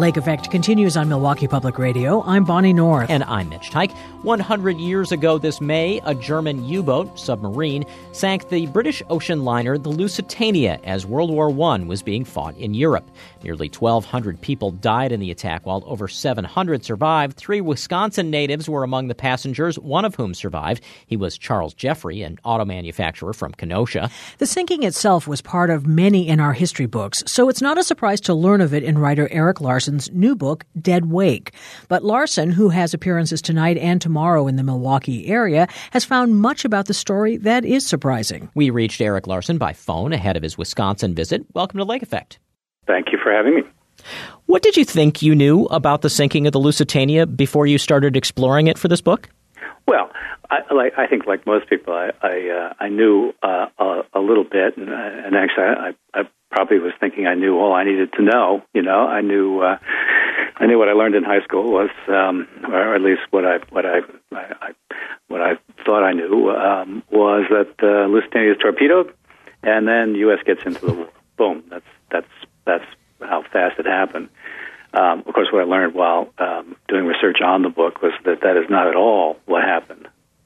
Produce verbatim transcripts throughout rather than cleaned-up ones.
Lake Effect continues on Milwaukee Public Radio. I'm Bonnie North. And I'm Mitch Tyke. one hundred years ago this May, a German U-boat, submarine, sank the British ocean liner the Lusitania as World War One was being fought in Europe. Nearly twelve hundred people died in the attack, while over seven hundred survived. Three Wisconsin natives were among the passengers, one of whom survived. He was Charles Jeffrey, an auto manufacturer from Kenosha. The sinking itself was part of many in our history books, so it's not a surprise to learn of it in writer Erik Larson's new book, Dead Wake. But Larson, who has appearances tonight and tomorrow in the Milwaukee area, has found much about the story that is surprising. We reached Erik Larson by phone ahead of his Wisconsin visit. Welcome to Lake Effect. Thank you for having me. What did you think you knew about the sinking of the Lusitania before you started exploring it for this book? Well, I, like, I think like most people, I I, uh, I knew uh, a, a little bit, and, uh, and actually I, I probably was thinking I knew all I needed to know. You know, I knew uh, I knew what I learned in high school was, um, or at least what I what I, I, I what I thought I knew um, was that uh, Lusitania is torpedoed, and then U S gets into the war. Boom. That's that's that's how fast it happened. Um, of course, what I learned while um, doing research on the book was that that is not at all what happened.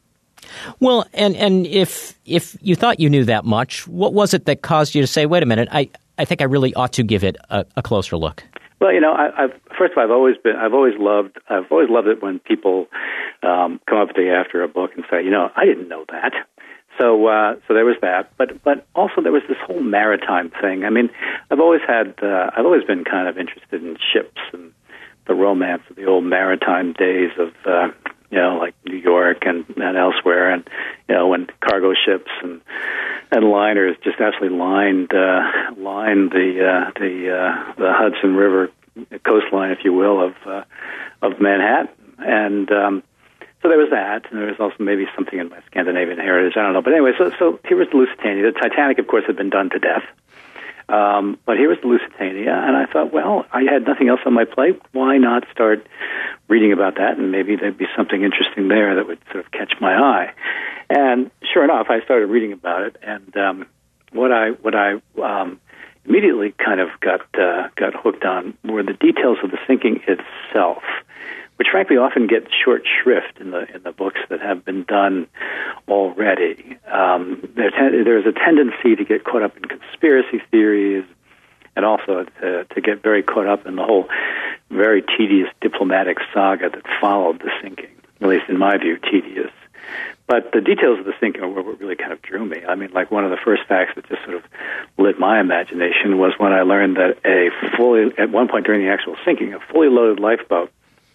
Well, and, and if if you thought you knew that much, what was it that caused you to say, wait a minute, I, I think I really ought to give it a, a closer look? Well, you know, I, I've, first of all, I've always been, I've always loved, I've always loved it when people um, come up to me after a book and say, you know, I didn't know that. So, uh, so there was that, but but also there was this whole maritime thing. I mean, I've always had, uh, I've always been kind of interested in ships and the romance of the old maritime days of, uh, you know, like New York and, and elsewhere, and you know, when cargo ships and and liners just absolutely lined uh, lined the uh, the uh, the Hudson River coastline, if you will, of uh, of Manhattan, and um, so there was that, and there was also maybe something in my Scandinavian heritage. I don't know, but anyway, so so here was the Lusitania. The Titanic, of course, had been done to death. Um, but here was the Lusitania, and I thought, well, I had nothing else on my plate. Why not start reading about that, and maybe there'd be something interesting there that would sort of catch my eye. And sure enough, I started reading about it, and um, what I what I um, immediately kind of got uh, got hooked on were the details of the sinking itself, which frankly often get short shrift in the in the books that have been done already. Um, there ten- there's a tendency to get caught up in conspiracy theories, and also to, to get very caught up in the whole very tedious diplomatic saga that followed the sinking, at least in my view, tedious. But the details of the sinking are what really kind of drew me. I mean, like one of the first facts that just sort of lit my imagination was when I learned that a fully, at one point during the actual sinking, a fully loaded lifeboat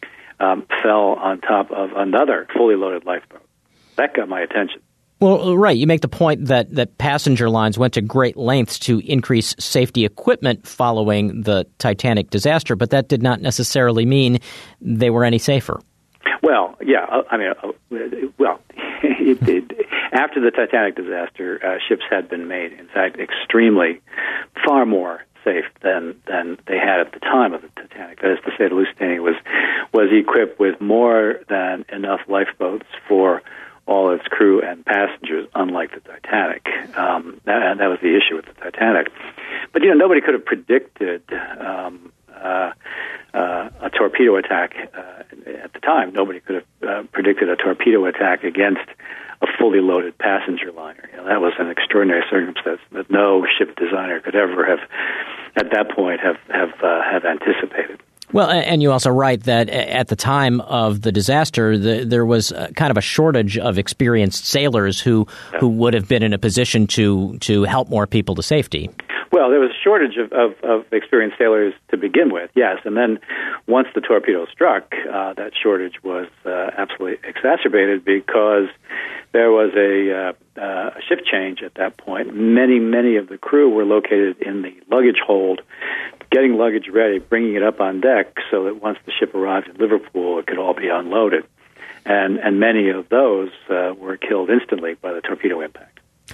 Um, fell on top of another fully loaded lifeboat. That got my attention. Well, right. You make the point that, that passenger lines went to great lengths to increase safety equipment following the Titanic disaster, but that did not necessarily mean they were any safer. Well, yeah. I mean, well, it, it, after the Titanic disaster, uh, ships had been made, in fact, extremely, far more safe than than they had at the time of the Titanic. That is to say, the Lusitania was was equipped with more than enough lifeboats for all its crew and passengers, unlike the Titanic. Um, that, that was the issue with the Titanic. But, you know, nobody could have predicted um, uh, uh, a torpedo attack uh, at the time. Nobody could have uh, predicted a torpedo attack against a fully loaded passenger liner. You know, that was an extraordinary circumstance that no ship designer could ever have, at that point, have have uh, have anticipated. Well, and you also write that at the time of the disaster, the, there was kind of a shortage of experienced sailors who, yeah. who would have been in a position to to help more people to safety. Well, there was a shortage of, of, of experienced sailors to begin with, yes. And then once the torpedo struck, uh, that shortage was uh, absolutely exacerbated because there was a, uh, uh, a shift change at that point. Many, many of the crew were located in the luggage hold, getting luggage ready, bringing it up on deck so that once the ship arrived in Liverpool, it could all be unloaded. And, and many of those uh, were killed instantly by the torpedo impact.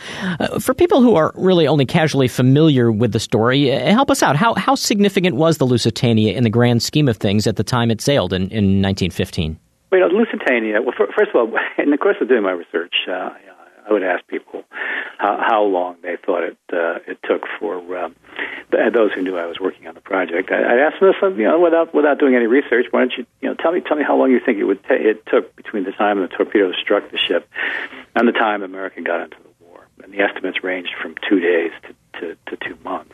Uh, for people who are really only casually familiar with the story, uh, help us out. How how significant was the Lusitania in the grand scheme of things at the time it sailed in, in nineteen fifteen? Well, you know, Lusitania, well, for, first of all, in the course of doing my research, uh, I would ask people how, how long they thought it uh, it took for um, those who knew I was working on the project. I, I'd ask them this, you know, without without doing any research. Why don't you, you know, tell me tell me how long you think it would ta- it took between the time the torpedoes struck the ship and the time America got into the war? And the estimates ranged from two days to to, to two months.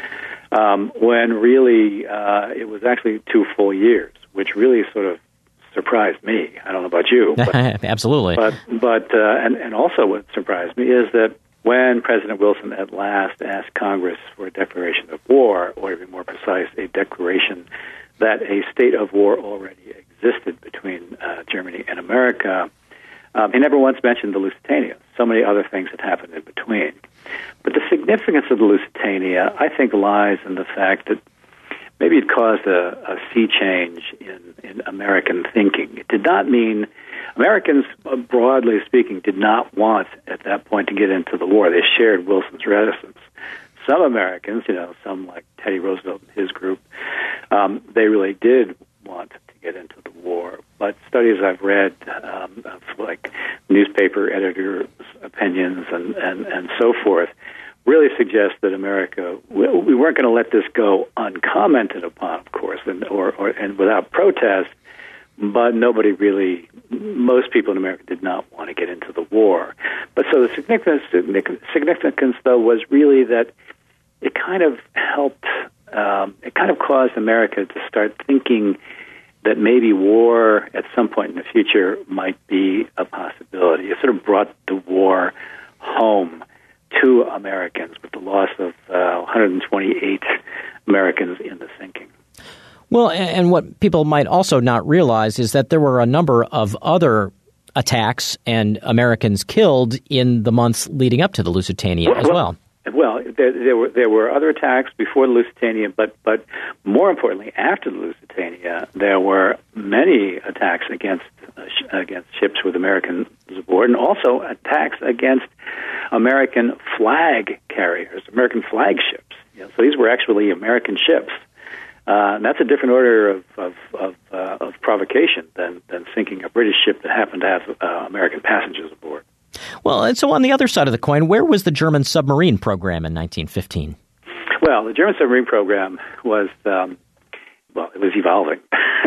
Um, when really uh, it was actually two full years, which really sort of surprised me. I don't know about you. But, Absolutely. But, but uh, and, and also what surprised me is that when President Wilson at last asked Congress for a declaration of war, or to be more precise, a declaration that a state of war already existed between uh, Germany and America, um, he never once mentioned the Lusitania. So many other things had happened in between. But the significance of the Lusitania, I think, lies in the fact that maybe it caused a, a sea change in, in American thinking. It did not mean Americans, broadly speaking, did not want at that point to get into the war. They shared Wilson's reticence. Some Americans, you know, some like Teddy Roosevelt and his group, um, they really did want to get into the war. But studies I've read um, of like newspaper editors' opinions and, and, and so forth really suggest that America, we weren't going to let this go uncommented upon, of course, and or, or and without protest, but nobody really, most people in America did not want to get into the war. But so the significance, significance though, was really that it kind of helped, um, it kind of caused America to start thinking that maybe war at some point in the future might be a possibility. It sort of brought the war home to Americans with the loss of uh, one hundred twenty-eight Americans in the sinking. Well, and what people might also not realize is that there were a number of other attacks and Americans killed in the months leading up to the Lusitania well, as well. Well, there, there were there were other attacks before the Lusitania, but but more importantly, after the Lusitania, there were many attacks against uh, sh- against ships with Americans aboard, and also attacks against American flag carriers, American flagships. You know, so these were actually American ships. Uh, and that's a different order of of of, uh, of provocation than than sinking a British ship that happened to have uh, American passengers aboard. Well, and so on the other side of the coin, where was the German submarine program in nineteen fifteen? Well, the German submarine program was, um, well, it was evolving.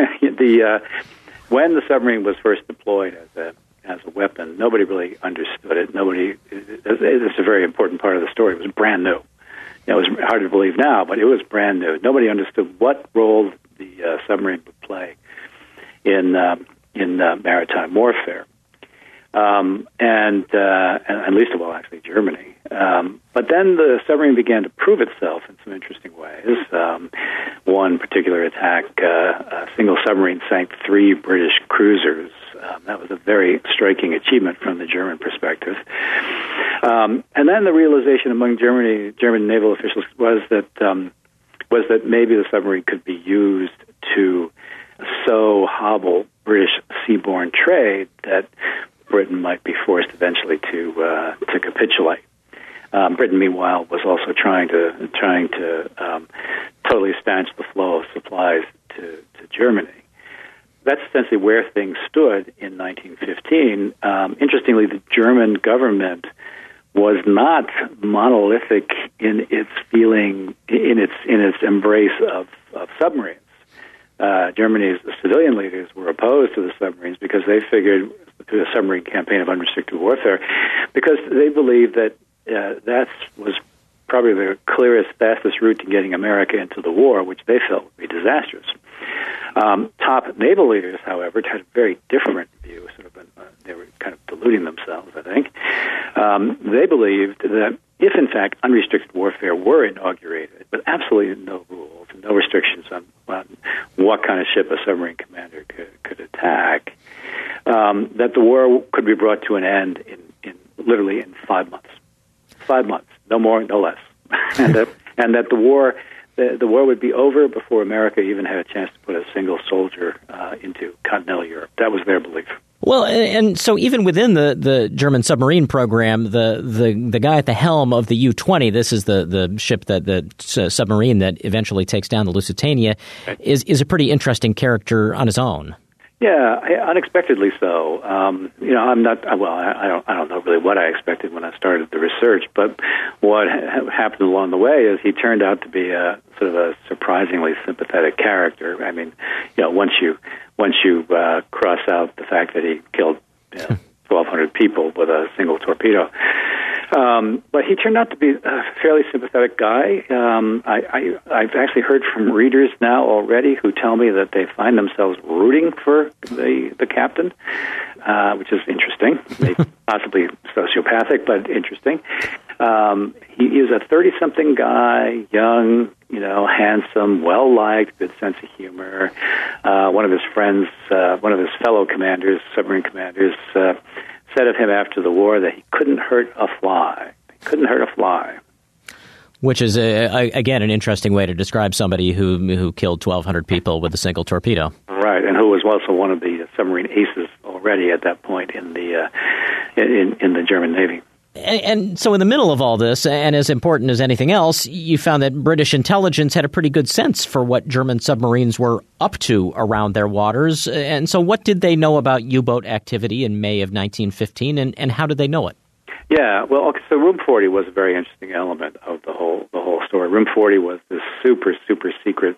the uh, when the submarine was first deployed as a as a weapon, nobody really understood it. Nobody. It's a very important part of the story. It was brand new. It was hard to believe now, but it was brand new. Nobody understood what role the uh, submarine would play in um, in uh, maritime warfare. Um, and, uh, and least of all, actually, Germany. Um, but then the submarine began to prove itself in some interesting ways. Um, one particular attack, uh, a single submarine sank three British cruisers. Um, that was a very striking achievement from the German perspective. Um, and then the realization among Germany, German naval officials was that um, was that maybe the submarine could be used to so hobble British seaborne trade that Britain might be forced eventually to uh, to capitulate. Um, Britain, meanwhile, was also trying to trying to um, totally stanch the flow of supplies to, to Germany. That's essentially where things stood in nineteen fifteen. Um, interestingly, the German government was not monolithic in its feeling, in its in its embrace of, of submarines. Uh, Germany's civilian leaders were opposed to the submarines because they figured to a submarine campaign of unrestricted warfare, because they believed that uh, that was probably the clearest, fastest route to getting America into the war, which they felt would be disastrous. Um, top naval leaders, however, had a very different view. Sort of, uh, they were kind of deluding themselves, I think. Um, they believed that if, in fact, unrestricted warfare were inaugurated, with absolutely no rules and no restrictions on, on what kind of ship a submarine commander could, could attack, um, that the war could be brought to an end in, in literally in five months. Five months, no more, no less, and that and that the war. The, the war would be over before America even had a chance to put a single soldier uh, into continental Europe. That was their belief. Well, and so even within the, the German submarine program, the, the, the guy at the helm of the U twenty, this is the, the ship, that the uh, submarine that eventually takes down the Lusitania, is, is a pretty interesting character on his own. Yeah, unexpectedly so. Um, you know, I'm not. Well, I don't. I don't know really what I expected when I started the research. But what ha- happened along the way is he turned out to be a sort of a surprisingly sympathetic character. I mean, you know, once you once you uh, cross out the fact that he killed you know, twelve hundred people with a single torpedo. Um, but he turned out to be a fairly sympathetic guy. Um, I, I, I've actually heard from readers now already who tell me that they find themselves rooting for the, the captain, uh, which is interesting, maybe possibly sociopathic, but interesting. Um, he is a thirty-something guy, young, you know, handsome, well-liked, good sense of humor. Uh, one of his friends, uh, one of his fellow commanders, submarine commanders, uh, said of him after the war that he couldn't hurt a fly. He couldn't hurt a fly. Which is, a, a, again, an interesting way to describe somebody who who killed twelve hundred people with a single torpedo. Right, and who was also one of the submarine aces already at that point in the uh, in in the German Navy. And, and so in the middle of all this, and as important as anything else, you found that British intelligence had a pretty good sense for what German submarines were up to around their waters. And so what did they know about U-boat activity in May of nineteen fifteen, and, and how did they know it? Yeah, well, okay, so Room forty was a very interesting element of the whole the whole story. Room forty was this super, super secret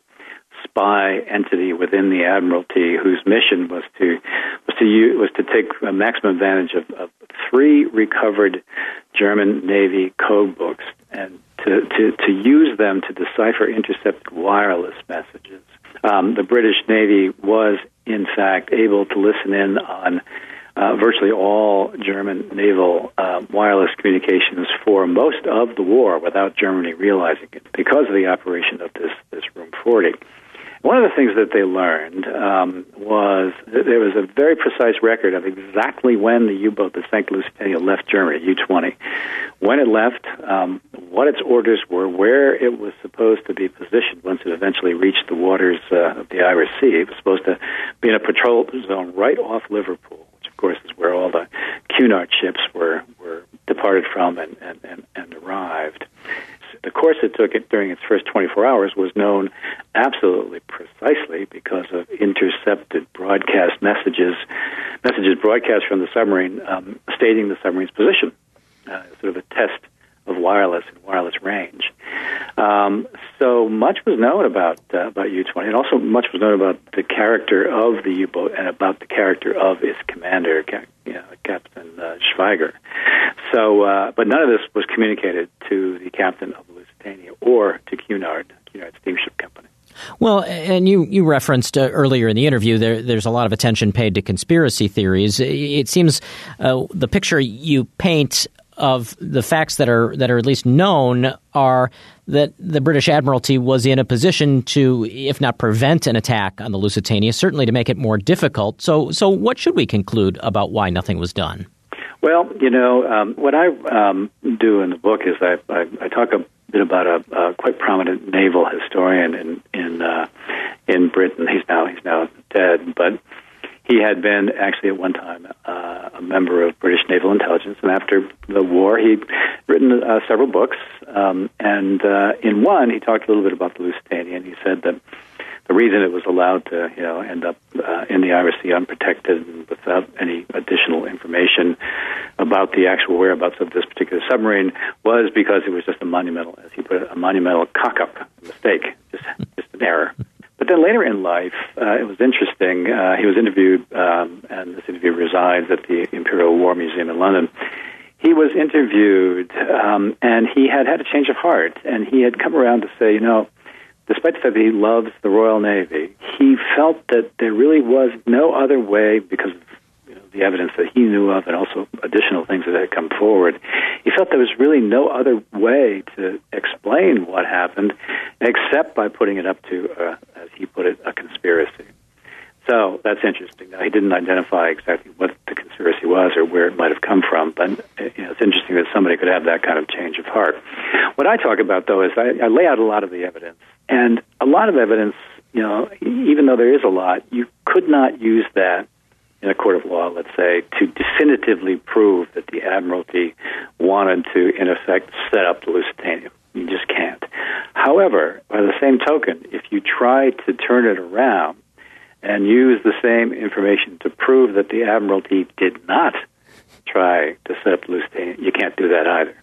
spy entity within the Admiralty whose mission was to was to use, was to take a maximum advantage of, of three recovered German Navy code books and to, to, to use them to decipher intercepted wireless messages. Um, the British Navy was, in fact, able to listen in on uh, virtually all German naval uh, wireless communications for most of the war without Germany realizing it because of the operation of this, this Room forty. One of the things that they learned um, was that there was a very precise record of exactly when the U-boat that sank the Lusitania left Germany, U twenty, when it left, um, what its orders were, where it was supposed to be positioned once it eventually reached the waters uh, of the Irish Sea. It was supposed to be in a patrol zone right off Liverpool, which of course is where all the Cunard ships were, were departed from and, and, and, and arrived. The course it took it during its first twenty-four hours was known absolutely precisely because of intercepted broadcast messages, messages broadcast from the submarine um, stating the submarine's position, uh, sort of a test of wireless and wireless range. Um, so much was known about uh, about U twenty, and also much was known about the character of the U-boat and about the character of its commander, Cap- you know, Captain uh, Schweiger. So, uh, but none of this was communicated to the captain of the Lusitania or to Cunard, Cunard Steamship Company. Well, and you, you referenced uh, earlier in the interview, there, there's a lot of attention paid to conspiracy theories. It seems uh, the picture you paint of the facts that are that are at least known are that the British Admiralty was in a position to, if not prevent an attack on the Lusitania, certainly to make it more difficult. So, so what should we conclude about why nothing was done? Well, you know, um, what I um, do in the book is I, I, I talk a bit about a, a quite prominent naval historian in in uh, in Britain. He's now he's now dead, but he had been actually at one time uh, a member of British Naval Intelligence, and after the war, he'd written uh, several books. Um, and uh, in one, he talked a little bit about the Lusitania, and he said that the reason it was allowed to, you know, end up uh, in the Irish Sea unprotected and without any additional information about the actual whereabouts of this particular submarine was because it was just a monumental, as he put it, a monumental cock-up, a mistake, just, just an error. But then later in life, uh, it was interesting. Uh, he was interviewed, um, and this interview resides at the Imperial War Museum in London. He was interviewed, um, and he had had a change of heart, and he had come around to say, you know, despite the fact that he loves the Royal Navy, he felt that there really was no other way, because of you know, the evidence that he knew of and also additional things that had come forward, he felt there was really no other way to explain what happened except by putting it up to, uh, as he put it, a conspiracy. So that's interesting. Now, he didn't identify exactly what the conspiracy was or where it might have come from, but you know, it's interesting that somebody could have that kind of change of heart. What I talk about, though, is I, I lay out a lot of the evidence. And a lot of evidence, you know, even though there is a lot, you could not use that in a court of law, let's say, to definitively prove that the Admiralty wanted to, in effect, set up the Lusitania. You just can't. However, by the same token, if you try to turn it around and use the same information to prove that the Admiralty did not try to set up the Lusitania, you can't do that either.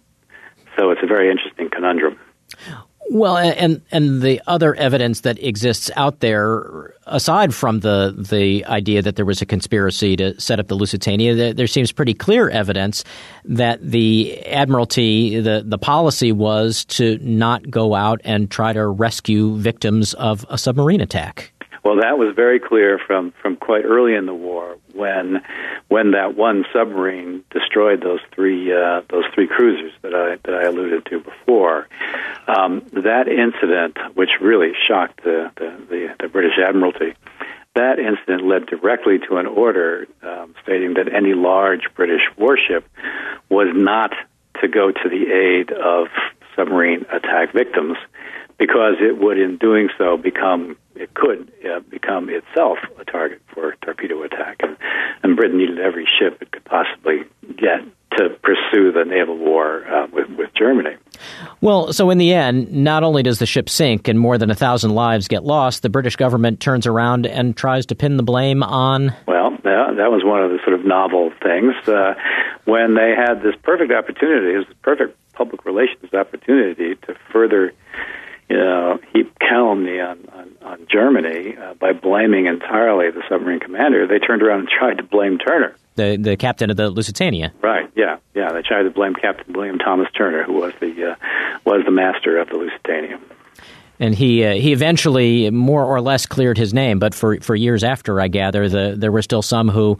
So it's a very interesting conundrum. Well, and and the other evidence that exists out there, aside from the the idea that there was a conspiracy to set up the Lusitania, there, there seems pretty clear evidence that the Admiralty, the, the policy was to not go out and try to rescue victims of a submarine attack. Well, that was very clear from, from quite early in the war when when that one submarine destroyed those three uh, those three cruisers that I that I alluded to before. Um, that incident, which really shocked the, the, the, the British Admiralty, that incident led directly to an order um, stating that any large British warship was not to go to the aid of submarine attack victims, because it would, in doing so, become it could uh, become itself a target for torpedo attack, and, and Britain needed every ship it could possibly get to pursue the naval war uh, with, with Germany. Well, so in the end, not only does the ship sink and more than a thousand lives get lost, the British government turns around and tries to pin the blame on... Well, yeah, that was one of the sort of novel things. Uh, when they had this perfect opportunity, it was a perfect public relations opportunity to further you know, heap calumny on, on, on Germany uh, by blaming entirely the submarine commander, they turned around and tried to blame Turner. The the captain of the Lusitania. Right, yeah, yeah. They tried to blame Captain William Thomas Turner, who was the uh, was the master of the Lusitania. And he uh, he eventually more or less cleared his name, but for, for years after, I gather, the, there were still some who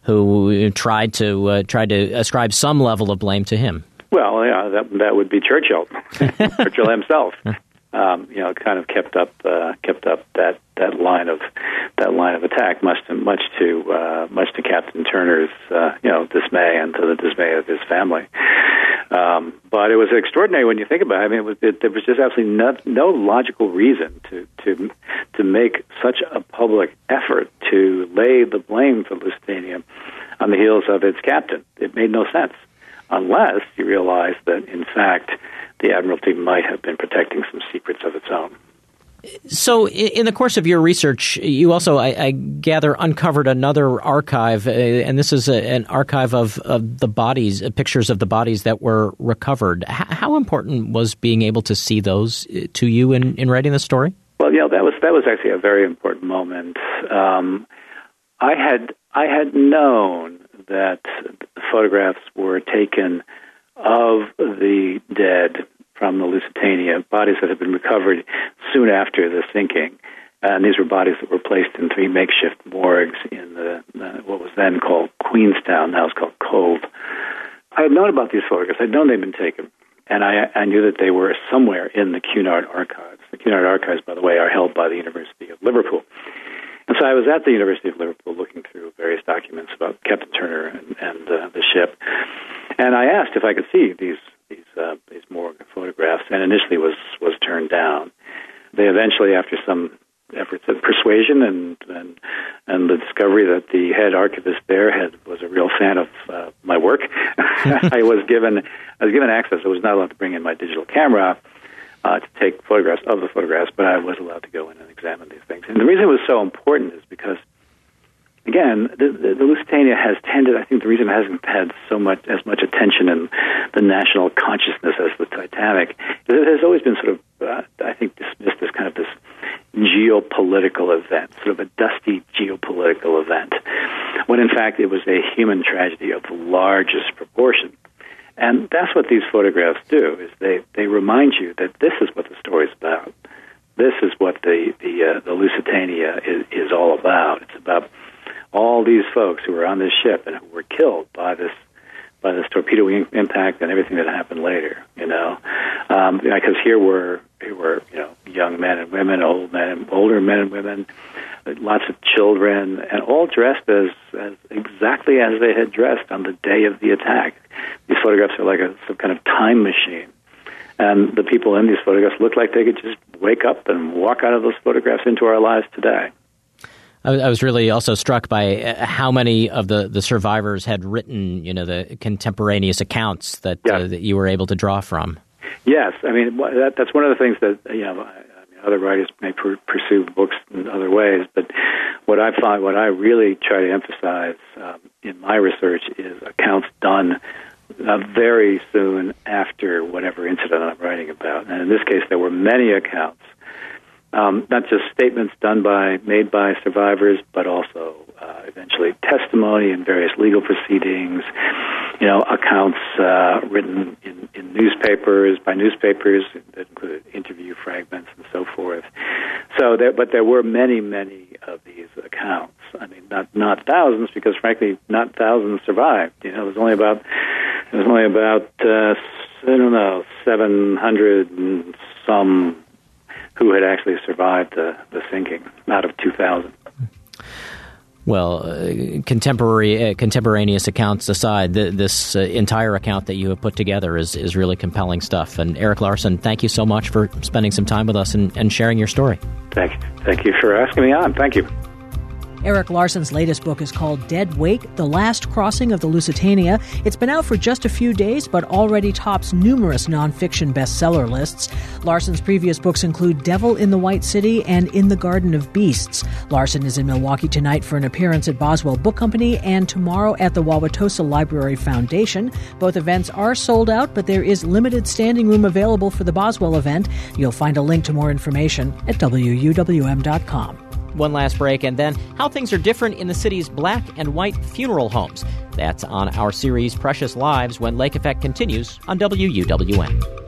who tried to uh, tried to ascribe some level of blame to him. Well, yeah, that that would be Churchill, Churchill himself. Um, you know, kind of kept up uh, kept up that, that line of that line of attack, much to much to uh, much to Captain Turner's uh, you know dismay and to the dismay of his family. Um, but it was extraordinary when you think about it. I mean, it was, it, there was just absolutely no, no logical reason to to to make such a public effort to lay the blame for Lusitania on the heels of its captain. It made no sense, unless you realize that, in fact, the Admiralty might have been protecting some secrets of its own. So in the course of your research, you also, I, I gather, uncovered another archive, uh, and this is a, an archive of, of the bodies, uh, pictures of the bodies that were recovered. H- how important was being able to see those to you in, in writing the story? Well, yeah, that was that was actually a very important moment. Um, I had I had known that photographs were taken of the dead from the Lusitania, bodies that had been recovered soon after the sinking. And these were bodies that were placed in three makeshift morgues in the uh, what was then called Queenstown, now it's called Cove. I had known about these photographs. I'd known they'd been taken, and I, I knew that they were somewhere in the Cunard Archives. The Cunard Archives, by the way, are held by the University of Liverpool. And so I was at the University of Liverpool looking through various documents about Captain Turner and, and uh, the ship, and I asked if I could see these these uh, these morgue photographs, and initially was was turned down. They eventually, after some efforts of persuasion and and, and the discovery that the head archivist there had was a real fan of uh, my work, I was given I was given access. I was not allowed to bring in my digital camera uh, to take photographs of the photographs, but I was allowed to go in and examine these things. And the reason it was so important is because, again, the, the, the Lusitania has tended, I think the reason it hasn't had so much as much attention in the national consciousness as the Titanic is it has always been sort of, uh, I think, dismissed as kind of this geopolitical event, sort of a dusty geopolitical event, when in fact it was a human tragedy of the largest proportion. And that's what these photographs do, is they, they remind you that this is what the story's about. This is what the, the, uh, the Lusitania is, is all about. It's about all these folks who were on this ship and who were killed by this by this torpedo impact and everything that happened later. You know, um, because here were here were you know young men and women, old men, and older men and women, lots of children, and all dressed as, as exactly as they had dressed on the day of the attack. These photographs are like a some kind of time machine, and the people in these photographs look like they could just wake up and walk out of those photographs into our lives today. I was really also struck by how many of the, the survivors had written, you know, the contemporaneous accounts that, yeah. uh, that you were able to draw from. Yes, I mean that, that's one of the things that you know. I, I Other writers may pr- pursue books in other ways, but what I find, what I really try to emphasize um, in my research is accounts done uh, very soon after whatever incident I'm writing about. And in this case, there were many accounts, um, not just statements done by, made by survivors, but also uh, eventually testimony in various legal proceedings, you know, accounts uh, written in, in newspapers, by newspapers that included interview fragments and so forth. So, there, but there were many, many of these accounts. I mean, not not thousands, because frankly, not thousands survived. You know, it was only about it was only about uh, I don't know seven hundred and some who had actually survived the, the sinking out of two thousand. Well, uh, contemporary uh, contemporaneous accounts aside, th- this uh, entire account that you have put together is, is really compelling stuff. And Erik Larson, thank you so much for spending some time with us and, and sharing your story. Thank you. Thank you for asking me on. Thank you. Erik Larson's latest book is called Dead Wake, The Last Crossing of the Lusitania. It's been out for just a few days, but already tops numerous nonfiction bestseller lists. Larson's previous books include Devil in the White City and In the Garden of Beasts. Larson is in Milwaukee tonight for an appearance at Boswell Book Company and tomorrow at the Wauwatosa Library Foundation. Both events are sold out, but there is limited standing room available for the Boswell event. You'll find a link to more information at W U W M dot com. One last break, and then how things are different in the city's black and white funeral homes. That's on our series Precious Lives when Lake Effect continues on W U W M.